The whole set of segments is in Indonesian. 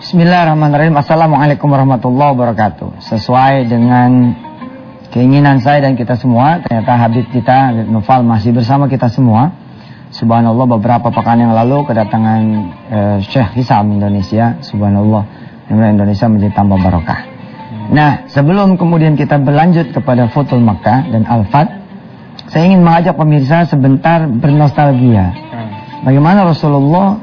Bismillahirrahmanirrahim. Assalamualaikum warahmatullahi wabarakatuh. Sesuai dengan keinginan saya dan kita semua, ternyata Habib kita, Habib Noval masih bersama kita semua. Subhanallah, beberapa pekan yang lalu kedatangan Syekh Hisam Indonesia. Subhanallah, Indonesia menjadi tambah barokah. Nah, sebelum kemudian kita berlanjut kepada Futul Makkah dan Al-Fat, saya ingin mengajak pemirsa sebentar bernostalgia. Bagaimana Rasulullah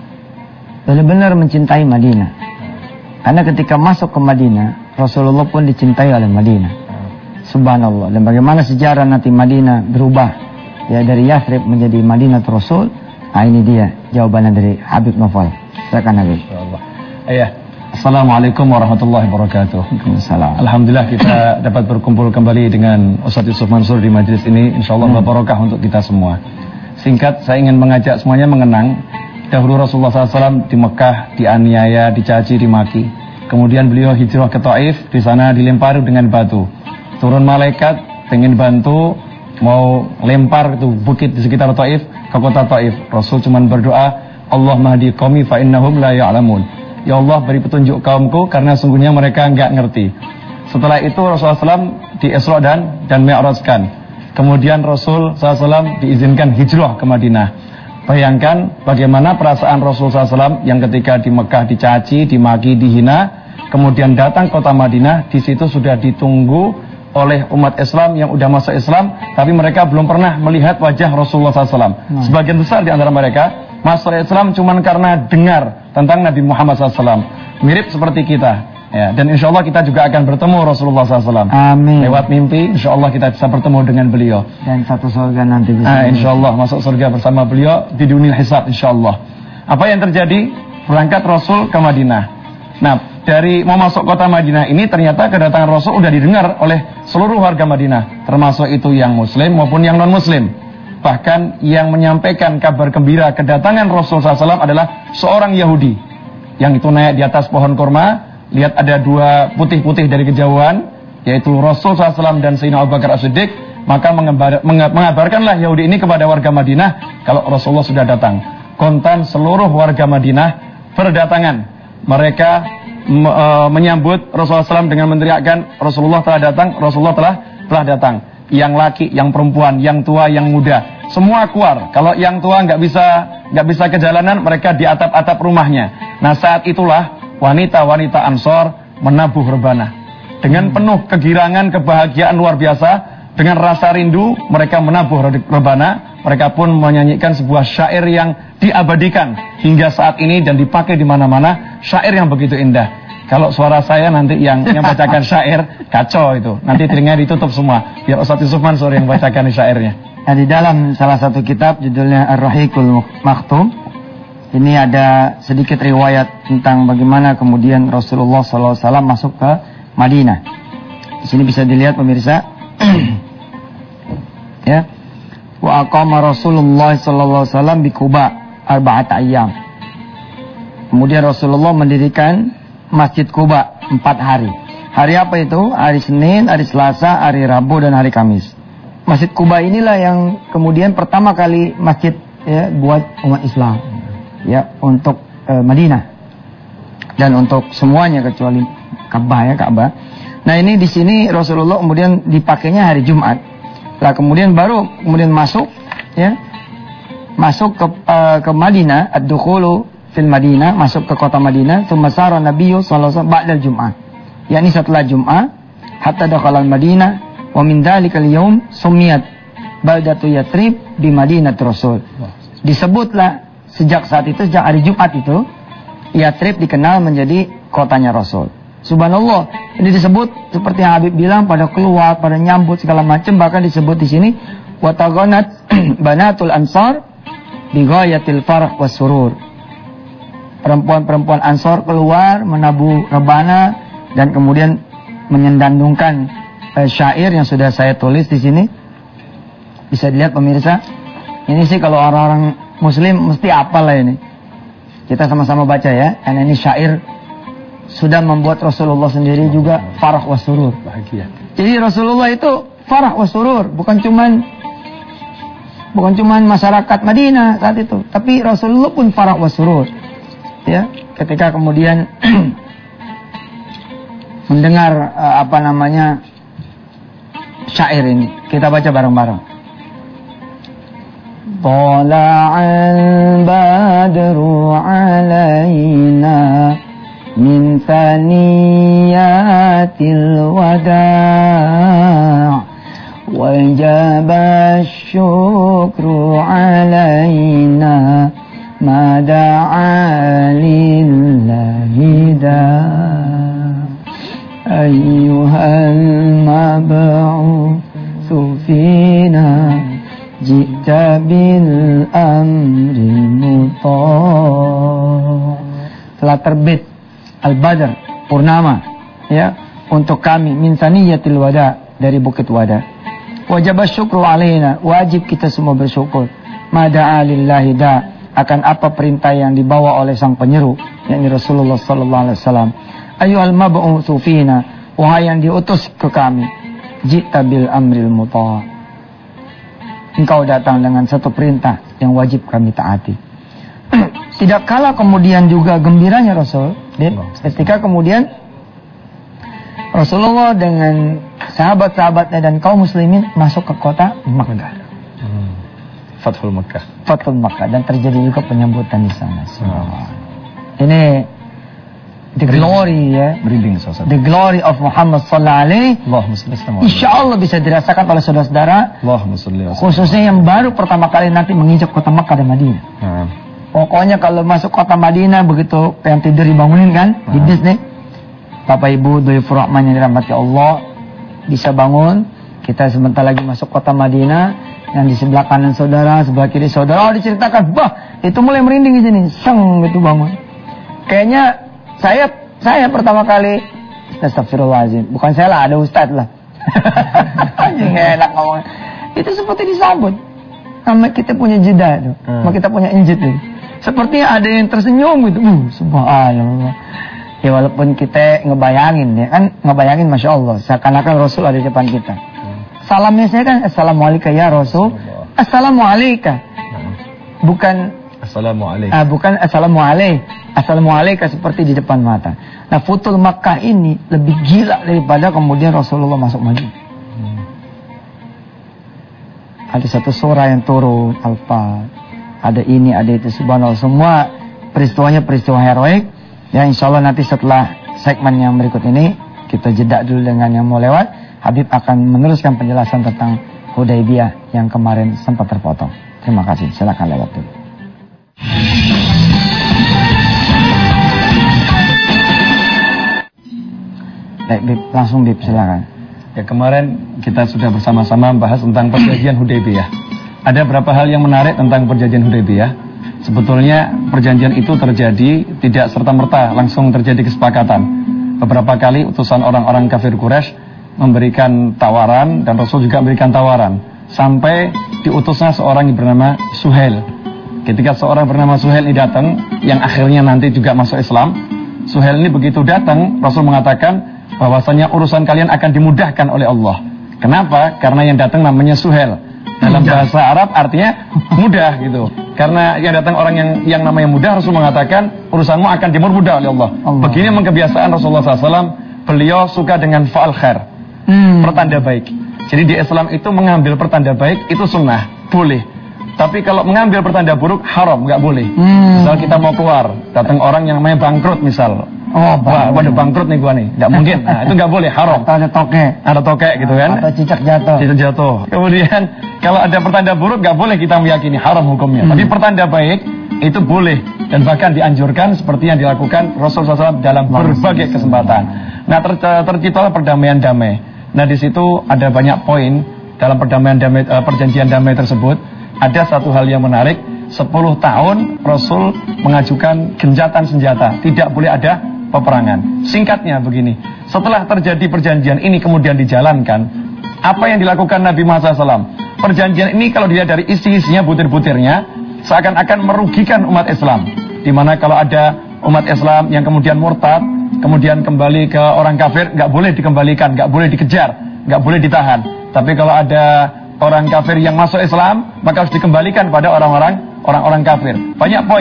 benar-benar mencintai Madinah. Karena ketika masuk ke Madinah, Rasulullah pun dicintai oleh Madinah. Subhanallah. Dan bagaimana sejarah nanti Madinah berubah, ya, dari Yathrib menjadi Madinah Rasul. Nah, ini dia jawabannya dari Habib Noval. Silakan Habib. Iya. Assalamualaikum warahmatullahi wabarakatuh. Waalaikumsalam. Alhamdulillah kita dapat berkumpul kembali dengan Ustaz Yusuf Mansur di majlis ini. Insyaallah barokah untuk kita semua. Singkat, saya ingin mengajak semuanya mengenang dahulu Rasulullah SAW di Mekah dianiaya, dicaci, dimaki. Kemudian beliau hijrah ke Taif, di sana dilempari dengan batu. Turun malaikat, pengen bantu, mau lempar itu bukit di sekitar Taif ke kota Taif. Rasul cuma berdoa, Allah mahdi qaumi fa innahum la ya'lamun. Ya Allah, beri petunjuk kaumku karena sungguhnya mereka enggak ngerti. Setelah itu Rasulullah SAW di Isra dan Mi'rajkan. Kemudian Rasul SAW diizinkan hijrah ke Madinah. Bayangkan bagaimana perasaan Rasulullah SAW yang ketika di Mekah dicaci, dimaki, dihina, kemudian datang kota Madinah, di situ sudah ditunggu oleh umat Islam yang udah masuk Islam, tapi mereka belum pernah melihat wajah Rasulullah SAW. Sebagian besar di antara mereka masuk Islam cuma karena dengar tentang Nabi Muhammad SAW. Mirip seperti kita. Ya, dan insya Allah kita juga akan bertemu Rasulullah SAW. Amin. Lewat mimpi, insya Allah kita bisa bertemu dengan beliau. Dan satu surga nanti bisa. Insya Allah masuk surga bersama beliau di dunia hisab, insya Allah. Apa yang terjadi? Berangkat Rasul ke Madinah. Nah, dari mau masuk kota Madinah ini ternyata kedatangan Rasul sudah didengar oleh seluruh warga Madinah, termasuk itu yang Muslim maupun yang non Muslim. Bahkan yang menyampaikan kabar gembira kedatangan Rasul SAW adalah seorang Yahudi yang itu naik di atas pohon kurma. Lihat ada dua putih-putih dari kejauhan, yaitu Rasul SAW dan Sayyidina Abu Bakar As-Siddiq. Maka mengabarkanlah Yahudi ini kepada warga Madinah kalau Rasulullah sudah datang. Kontan seluruh warga Madinah berdatangan. Mereka menyambut Rasulullah SAW dengan meneriakkan, Rasulullah telah datang, Rasulullah telah datang. Yang laki, yang perempuan, yang tua, yang muda, semua keluar. Kalau yang tua nggak bisa ke jalanan, mereka di atap-atap rumahnya. Nah, saat itulah wanita-wanita Ansor menabuh rebana. Dengan penuh kegirangan, kebahagiaan luar biasa, dengan rasa rindu, mereka menabuh rebana. Mereka pun menyanyikan sebuah syair yang diabadikan hingga saat ini dan dipakai di mana-mana. Syair yang begitu indah. Kalau suara saya nanti yang bacakan syair, kacau itu. Nanti telinganya ditutup semua. Biar Ustaz Yusuf Mansur yang bacakan syairnya. Nah, di dalam salah satu kitab judulnya Ar-Rahiqul Maktum, ini ada sedikit riwayat tentang bagaimana kemudian Rasulullah SAW masuk ke Madinah. Di sini bisa dilihat pemirsa. Ya. Wa aqama Rasulullah SAW bi Quba 4 ayyam. Kemudian Rasulullah mendirikan Masjid Quba 4 hari. Hari apa itu? Hari Senin, hari Selasa, hari Rabu, dan hari Kamis. Masjid Quba inilah yang kemudian pertama kali masjid, ya, buat umat Islam. Ya, untuk Madinah dan untuk semuanya kecuali Ka'bah. Nah, ini di sini Rasulullah kemudian dipakainya hari Jumat. Lah kemudian masuk, ya, masuk ke Madinah, ad-dukhulu fil Madinah, masuk ke kota Madinah. Tsumma sara Nabiyyu sallallahu alaihi wasallam ba'dal Jum'ah, yakni setelah Jum'ah, hatta dakhala al-Madinah, wa min dzalikal yaum sumiyat baldatu Yathrib bi Madinatir Rasul. Disebutlah sejak saat itu, sejak hari Jumat itu, Yathrib dikenal menjadi kotanya Rasul. Subhanallah, ini disebut seperti yang Habib bilang, pada keluar, pada nyambut segala macam. Bahkan disebut di sini wa taghanat banatul ansar bi ghayatil farah was surur. Perempuan-perempuan Ansor keluar menabuh rebana dan kemudian menyendandungkan syair yang sudah saya tulis di sini. Bisa dilihat pemirsa. Ini sih kalau orang-orang Muslim mesti hafal lah ini. Kita sama-sama baca ya. Karena ini syair sudah membuat Rasulullah sendiri juga farah wa surur. Bahagia. Jadi Rasulullah itu farah wa surur, bukan cuman masyarakat Madinah saat itu, tapi Rasulullah pun farah wa surur. ya, ketika kemudian mendengar syair ini. Kita baca bareng-bareng. Tala'al badru alaina min thaniyatil wada' wajaba syukru alaina ma da'a lillahi da' ayyuhal mab'utsu fina ji'ta bil amril muta'. Telah terbit al-badr, purnama, ya, untuk kami min saniyatil wada, dari bukit wada. Wajib syukru alaina, wajib kita semua bersyukur. Mada'a lillahi da, akan apa perintah yang dibawa oleh sang penyeru, yakni Rasulullah sallallahu alaihi wasallam. Ayyuhal mab'utsu fina, wahai yang diutus ke kami, ji'ta bil amril muta'. Engkau datang dengan satu perintah yang wajib kami taati. Tidak kalah kemudian juga gembiranya Rasul, ketika kemudian Rasulullah dengan sahabat-sahabatnya dan kaum muslimin masuk ke kota Makkah. Fathul Makkah. Fathul Makkah, dan terjadi juga penyambutan di sana. Ini the glory, ya. The glory of Muhammad sallallahu alaihi wasallam. Insyaallah bisa dirasakan oleh saudara-saudara, khususnya yang baru pertama kali nanti menginjak kota Makkah dan Madinah. Pokoknya kalau masuk kota Madinah, begitu yang tidur dibangunin kan, di bis nih. Bapak Ibu Dhaifur Rahman yang dirahmati Allah, bisa bangun. Kita sebentar lagi masuk kota Madinah, yang di sebelah kanan saudara, sebelah kiri saudara, diceritakan, bah, itu mulai merinding di sini, seng gitu bangun. Kayaknya saya pertama kali, astagfirullahaladzim, bukan saya lah, ada ustadz lah. Nggak enak ngomong. Itu seperti disambut. Sama kita punya jeda itu, sama kita punya injit itu. Seperti ada yang tersenyum gitu. Subhanallah. Ya walaupun kita ngebayangin, ya kan, ngebayangin Masya Allah, seakan-akan Rasul ada di depan kita. Salamnya saya kan, Assalamualaikum ya Rasul. Assalamualaikum. Bukan Assalamualaikum. Bukan Assalamualaikum. Assalamualaikum seperti di depan mata. Nah, Futul Makkah ini lebih gila daripada kemudian Rasulullah masuk Madinah. Ada satu surah yang turun, Al-Fat. Ada ini, ada itu, subhanallah. Semua peristiwanya peristiwa heroik. Ya, insya Allah nanti setelah segmen yang berikut ini, kita jeda dulu dengan yang mau lewat. Habib akan meneruskan penjelasan tentang Hudaybiyah yang kemarin sempat terpotong. Terima kasih, silakan lewat dulu. Baik, Bib, langsung Bib, silakan. Ya, kemarin kita sudah bersama-sama membahas tentang perjanjian Hudaybiyah. Ada beberapa hal yang menarik tentang perjanjian Hudaybiyah. Sebetulnya perjanjian itu terjadi tidak serta-merta langsung terjadi kesepakatan. Beberapa kali utusan orang-orang kafir Quraisy memberikan tawaran, dan Rasul juga memberikan tawaran, sampai diutusnya seorang yang bernama Suhail. Ketika seorang bernama Suhail ini datang, yang akhirnya nanti juga masuk Islam, Suhail ini begitu datang, Rasul mengatakan bahwasanya urusan kalian akan dimudahkan oleh Allah. Kenapa? Karena yang datang namanya Suhail. Dalam bahasa Arab artinya mudah gitu. Karena yang datang orang yang namanya mudah, Rasul mengatakan urusanmu akan dipermudah oleh Allah. Begini memang kebiasaan Rasulullah SAW. Beliau suka dengan fa'al khair, pertanda baik. Jadi di Islam itu mengambil pertanda baik itu sunnah, boleh. Tapi kalau mengambil pertanda buruk haram, nggak boleh. Misal kita mau keluar, datang orang yang namanya bangkrut misal. Wah, waduh bangkrut nih gua nih, nggak mungkin. Nah, itu nggak boleh, haram. Atau ada tokek gitu kan? Atau cicak jatuh. Kemudian kalau ada pertanda buruk nggak boleh kita meyakini, haram hukumnya. Tapi pertanda baik itu boleh, dan bahkan dianjurkan seperti yang dilakukan Rasulullah SAW dalam berbagai kesempatan. Nah, terciptalah perdamaian damai. Nah, di situ ada banyak poin dalam perdamaian damai, perjanjian damai tersebut. Ada satu hal yang menarik, 10 tahun Rasul mengajukan gencatan senjata, tidak boleh ada peperangan. Singkatnya begini, setelah terjadi perjanjian ini kemudian dijalankan, apa yang dilakukan Nabi Muhammad SAW? Perjanjian ini kalau dilihat dari isi-isinya, butir-butirnya, seakan-akan merugikan umat Islam. Dimana kalau ada umat Islam yang kemudian murtad, kemudian kembali ke orang kafir, nggak boleh dikembalikan, nggak boleh dikejar, nggak boleh ditahan. Tapi kalau ada orang kafir yang masuk Islam, maka harus dikembalikan pada orang-orang kafir. Banyak poin.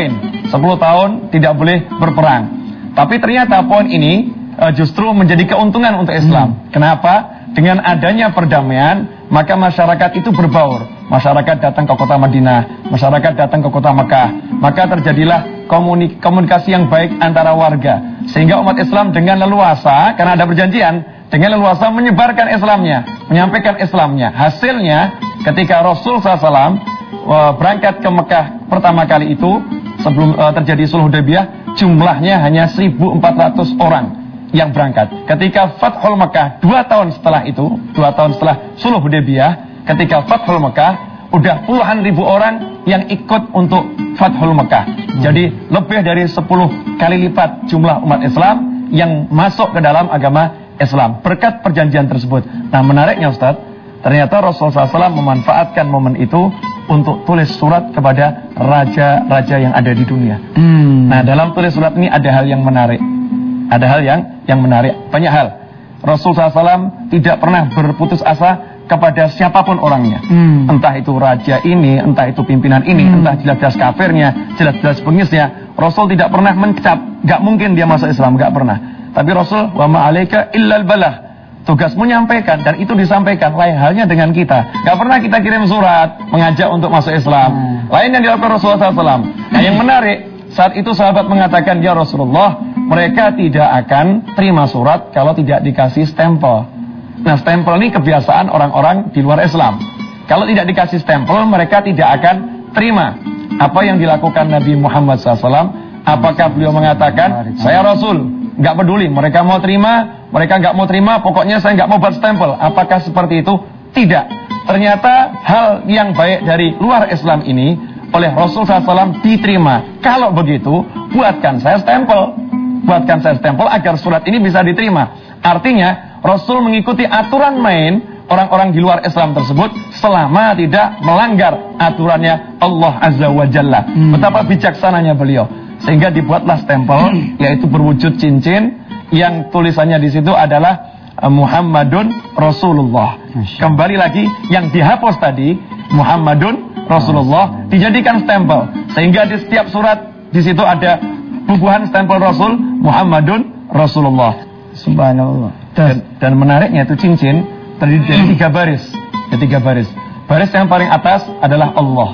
10 tahun tidak boleh berperang. Tapi ternyata poin ini justru menjadi keuntungan untuk Islam. Kenapa? Dengan adanya perdamaian, maka masyarakat itu berbaur. Masyarakat datang ke kota Madinah, masyarakat datang ke kota Mekah. Maka terjadilah komunikasi yang baik antara warga. Sehingga umat Islam dengan leluasa, karena ada perjanjian, dengan leluasa menyebarkan Islamnya, menyampaikan Islamnya. Hasilnya, ketika Rasul SAW berangkat ke Mekah pertama kali itu, sebelum terjadi Sulh Hudaybiyah, jumlahnya hanya 1.400 orang yang berangkat. Ketika Fathul Mekah 2 tahun setelah itu, 2 tahun setelah Sulh Hudaybiyah, ketika Fathul Mekah, udah puluhan ribu orang yang ikut untuk Fathul Mekah. Jadi lebih dari 10 kali lipat jumlah umat Islam yang masuk ke dalam agama Islam berkat perjanjian tersebut. Nah, menariknya Ustaz, ternyata Rasulullah SAW memanfaatkan momen itu untuk tulis surat kepada raja-raja yang ada di dunia. Nah, dalam tulis surat ini ada hal yang menarik. Ada hal yang menarik, banyak hal. Rasulullah SAW tidak pernah berputus asa kepada siapapun orangnya. Entah itu raja ini, entah itu pimpinan ini, entah jelas-jelas kafirnya, jelas-jelas pengisnya. Rasul tidak pernah mencap, gak mungkin dia masuk Islam, gak pernah. Tapi Rasul, wa ma'alaika illal balah. Tugasmu menyampaikan, dan itu disampaikan. Lain halnya dengan kita. Gak pernah kita kirim surat mengajak untuk masuk Islam. Lain yang dilakukan Rasulullah SAW. Nah, yang menarik, saat itu sahabat mengatakan, ya Rasulullah, mereka tidak akan terima surat kalau tidak dikasih stempel. Nah, stempel ini kebiasaan orang-orang di luar Islam. Kalau tidak dikasih stempel, mereka tidak akan terima. Apa yang dilakukan Nabi Muhammad SAW? Apakah beliau mengatakan, saya Rasul, nggak peduli, mereka mau terima, mereka nggak mau terima, pokoknya saya nggak mau buat stempel. Apakah seperti itu? Tidak. Ternyata hal yang baik dari luar Islam ini oleh Rasul SAW diterima. Kalau begitu, buatkan saya stempel. Buatkan saya stempel agar surat ini bisa diterima. Artinya, Rasul mengikuti aturan main orang-orang di luar Islam tersebut selama tidak melanggar aturannya Allah Azza wa Jalla. Betapa bijaksananya beliau. Sehingga dibuatlah stempel, yaitu berwujud cincin, yang tulisannya di situ adalah Muhammadun Rasulullah. Kembali lagi, yang dihapus tadi Muhammadun Rasulullah dijadikan stempel, sehingga di setiap surat di situ ada bubuhan stempel Rasul Muhammadun Rasulullah. Subhanallah. Dan menariknya itu cincin terdiri dari 3 baris. Ada 3 baris. Baris yang paling atas adalah Allah.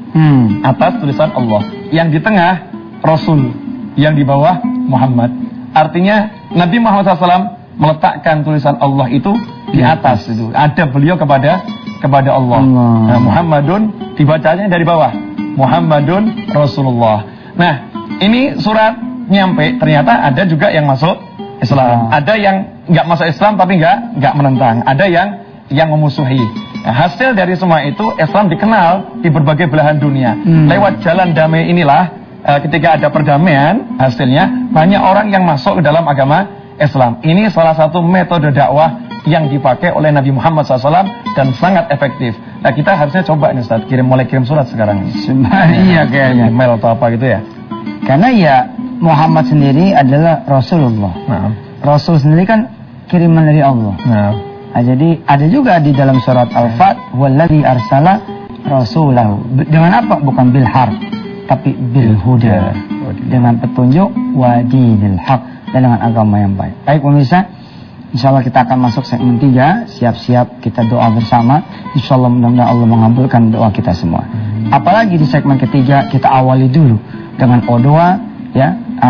Atas tulisan Allah. Yang di tengah Rasul. Yang di bawah Muhammad. Artinya Nabi Muhammad SAW meletakkan tulisan Allah itu di atas itu. Ada beliau kepada Allah. Nah, Muhammadun dibacanya dari bawah. Muhammadun Rasulullah. Nah, ini surat nyampe, ternyata ada juga yang masuk Islam. Ada yang nggak masuk Islam tapi nggak menentang. Ada yang memusuhi. Nah, hasil dari semua itu Islam dikenal di berbagai belahan dunia. Lewat jalan damai inilah ketika ada perdamaian, hasilnya banyak orang yang masuk ke dalam agama Islam. Ini salah satu metode dakwah yang dipakai oleh Nabi Muhammad SAW dan sangat efektif. Nah, kita harusnya coba nih Ustaz, mulai kirim surat sekarang. Iya kayaknya. Email atau apa gitu ya. Karena ya Muhammad sendiri adalah Rasulullah. Rasul sendiri kan kiriman dari Allah. Nah, jadi ada juga di dalam surat Al-Fat, wallazi arsala rasulahu. Dengan apa? Bukan bil harf, tapi bil huda. Dengan petunjuk wa dinil haq, dan dengan agama yang baik. Baik pemirsa, insyaallah kita akan masuk segmen 3. Siap-siap kita doa bersama. Insyaallah mudah-mudahan Allah mengabulkan doa kita semua. Apalagi di segmen ketiga kita awali dulu dengan doa ya,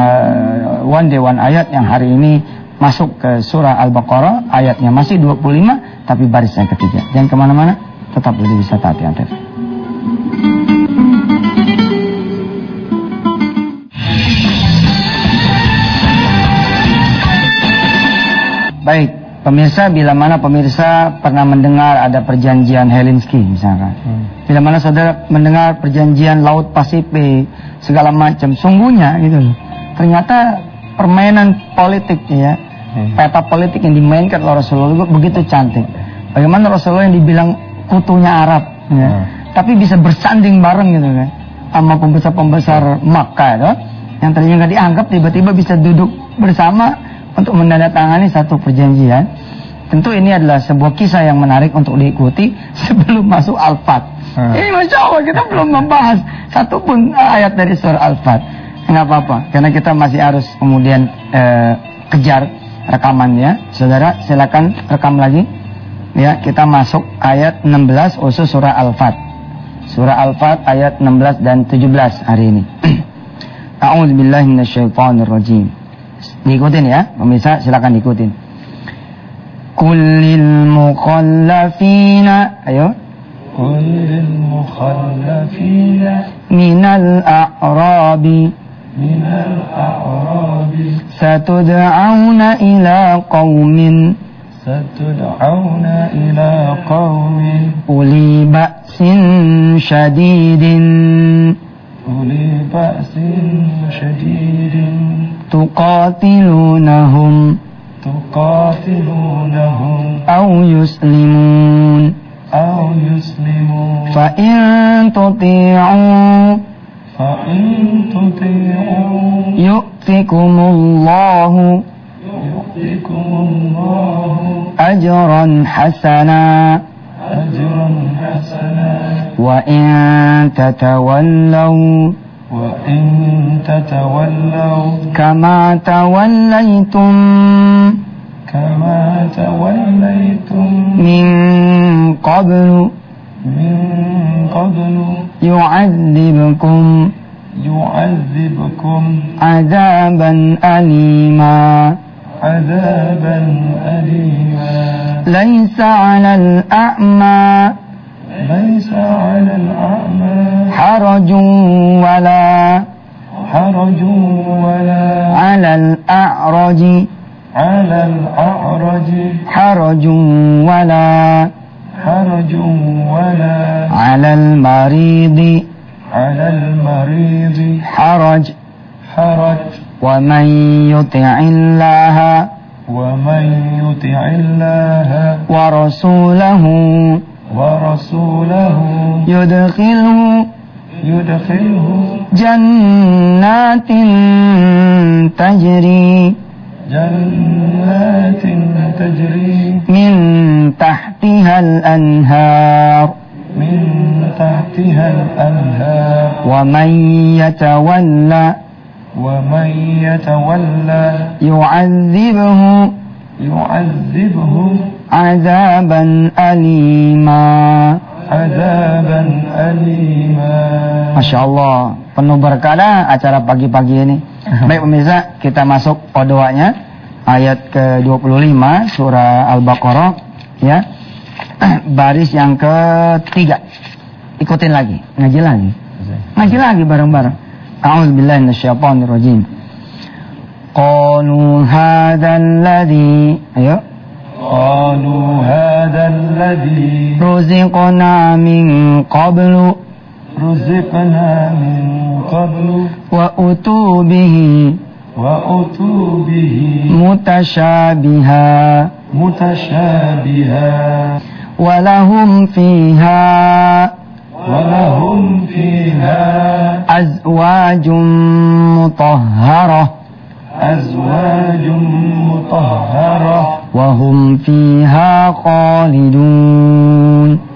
one day one ayat yang hari ini masuk ke surah Al-Baqarah, ayatnya masih 25 tapi baris yang ketiga. Jangan kemana-mana, tetap di Wisata Hati Antv. Baik, pemirsa, bila mana pemirsa pernah mendengar ada perjanjian Helsinki misalkan. Bila mana saudara mendengar perjanjian Laut Pasifik, segala macam, sungguhnya gitu loh. Ternyata permainan politik ya, peta politik yang dimainkan oleh Rasulullah begitu cantik. Bagaimana Rasulullah yang dibilang kutunya Arab ya, tapi bisa bersanding bareng gitu kan sama pembesar-pembesar Makkah ya, yang tadinya nggak dianggap tiba-tiba bisa duduk bersama untuk menandatangani satu perjanjian. Tentu ini adalah sebuah kisah yang menarik untuk diikuti sebelum masuk Al-Fat. Masya Allah, kita belum membahas satupun ayat dari surah Al-Fat. Nggak apa-apa, karena kita masih harus kemudian kejar rekamannya. Saudara, silakan rekam lagi. Ya, kita masuk ayat 16 khusus surah Al-Fat. Surah Al-Fat ayat 16 dan 17 hari ini. A'udzubillahi minasyaitonirrajim. Diikutin ya, pemirsa, silakan diikutin. Kullil mukhallafina, ayo. Kullil mukhallafina minal a'rabi satud'auna ila qaumin uli ba'sin syadidin tuqatilunahum aw yuslimun fa in tuti'u yu'tikumullahu ajran hasana wa in tatawallaw kama tawallaytum min qablu yu'adzibkum azaban alima laisa 'alal a'ma harajun wala 'alal a'raji harajun wala 'alal maridi haraj wa man yuti'illaha wa rasulahu yudkhilhu jannatin tajri min tahtihal anhar wa man yatawalla yu'adzibhu azaban alima. Masya Allah, penuh berkah acara pagi-pagi ini. Baik pemirsa, kita masuk doanya ayat ke-25 surah Al-Baqarah ya. Baris yang ketiga. Ikutin lagi, ngaji lagi bareng-bareng. A'udzubillahi minasyaitonirrajim. Qalu hadzal ladzi, ayo. Qalu hadzal ladzi ruziqna min qablu wa utubihi mutasyabiha walahum fiha azwajum mutahharah wa hum fiha khalidun.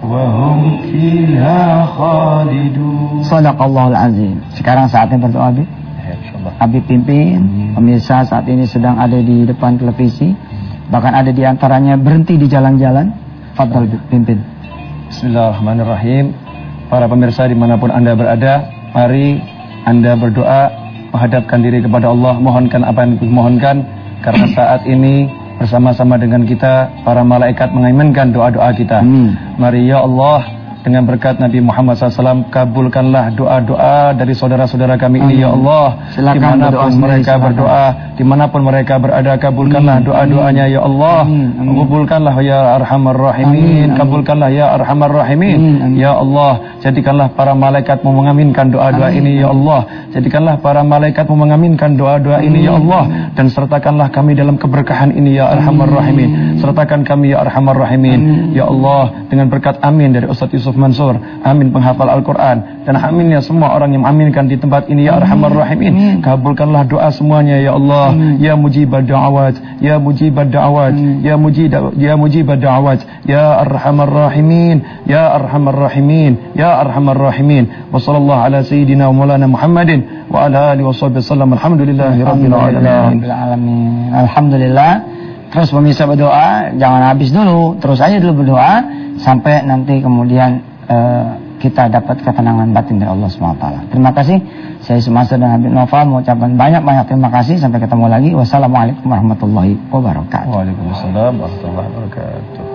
Shadaqallahul azim. Sekarang saatnya berdoa, Abi. Abi pimpin. Pemirsa saat ini sedang ada di depan televisi, bahkan ada di antaranya berhenti di jalan-jalan. Fadhal pimpin. Bismillahirrahmanirrahim. Para pemirsa dimanapun Anda berada, mari Anda berdoa, menghadapkan diri kepada Allah, mohonkan apa yang dimohonkan, karena saat ini bersama-sama dengan kita para malaikat mengaminkan doa-doa kita. Mari ya Allah, dengan berkat Nabi Muhammad SAW, kabulkanlah doa-doa dari saudara-saudara kami ini ya Allah. Dimanapun mereka berdoa, dimanapun mereka berada, kabulkanlah doa-doanya ya Allah. Kabulkanlah ya Arhamar Rahimin. Kabulkanlah ya Arhamar Rahimin. Ya Allah, jadikanlah para malaikat mengaminkan doa-doa ini ya Allah. Jadikanlah para malaikat mengaminkan doa-doa ini ya Allah. Dan sertakanlah kami dalam keberkahan ini ya Arhamar Rahimin. Sertakan kami ya Arhamar Rahimin. Ya Allah, dengan berkat amin dari Ustaz Yusuf Mansur, amin penghafal Al-Quran, dan amin ya semua orang yang mengaminkan di tempat ini ya Arhamar Rahimin. Kabulkanlah doa semuanya ya Allah. Ya mujibad da'awat, ya mujibad da'awat, ya mujibad da'awat, ya Arhamar Rahimin, ya Arhamar Rahimin, ya Arhamar Rahimin. Wa sallallahu ala sayyidina wa maulana Muhammadin wa ala alihi wasallam. Alhamdulillahirabbil alamin. Alhamdulillah. Terus pemirsa berdoa, jangan habis dulu, terus aja dulu berdoa sampai nanti kemudian kita dapat ketenangan batin dari Allah SWT. Terima kasih. Saya Sumaster dan Habib Noval mengucapkan banyak-banyak terima kasih. Sampai ketemu lagi. Wassalamualaikum warahmatullahi wabarakatuh. Waalaikumsalam warahmatullahi wabarakatuh.